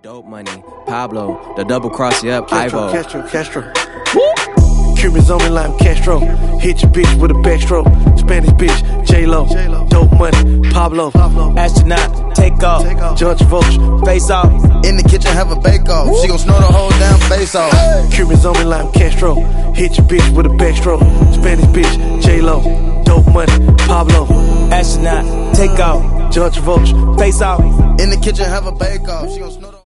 Dope money, Pablo, the double cross you up, Ivo. Castro. Cubans on me like Castro. Hit your bitch with a backstroke. Spanish bitch, J-Lo. Dope money, Pablo. Astronaut, take off. John Travolta, Face off. In the kitchen, have a bake-off. She gon' snort the whole damn face off. Cubans on me like Castro. Hit your bitch with a backstroke. Spanish bitch, J-Lo. Dope money, Pablo. Astronaut, take off. John Travolta, Face off. In the kitchen, have a bake-off. She gon'